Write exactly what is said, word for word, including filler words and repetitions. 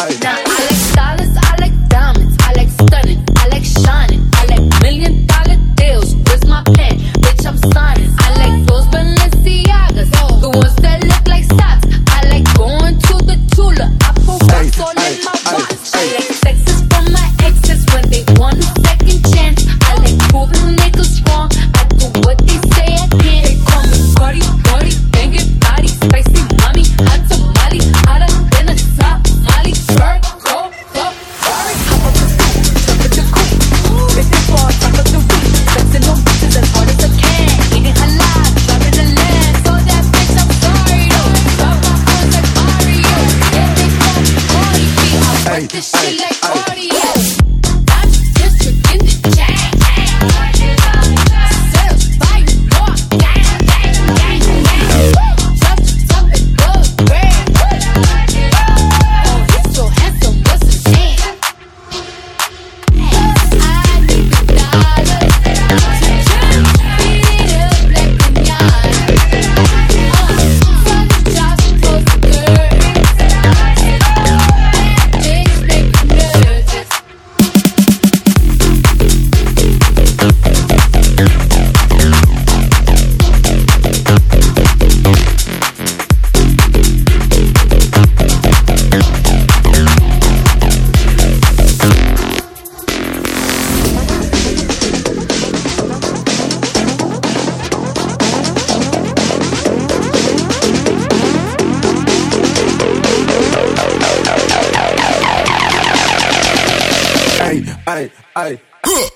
ay. Now I like dollars, I like diamonds, I like stunning, I like shining, I like million dollar deals. Where's my pen? Bitch, I'm signing. I like those Balenciagas, the ones that look like socks. I like going to the Tula, I put rocks all in my watch. I like sexes from my exes when they want a second chance. I like proving niggas wrong, I do what they say I can't. They call me Cardi, Cardi, banging body, spicy mommy, hot tamale, hotter than a Somali. Bird, go, go, Ferrari. Hop up the scoop, jump at the coop, hit the bar, top of the roof, flexing on bitches as hard as I can. Eating halal, driving the land, so that bitch I'm sorry though. Drop my hoes like Mario, yeah they call me Cardi B. I work this shit like cardio. I'm just in the chain. Sales fire, more gang, gang, gang, gang. Drop the top and go grand. Oh, he's so handsome, what's his name? I need the dollars to just beat it up like pinata. Uh, Sunny jobs close the curtains. Bad things make me nervous. Ay, ay, ay.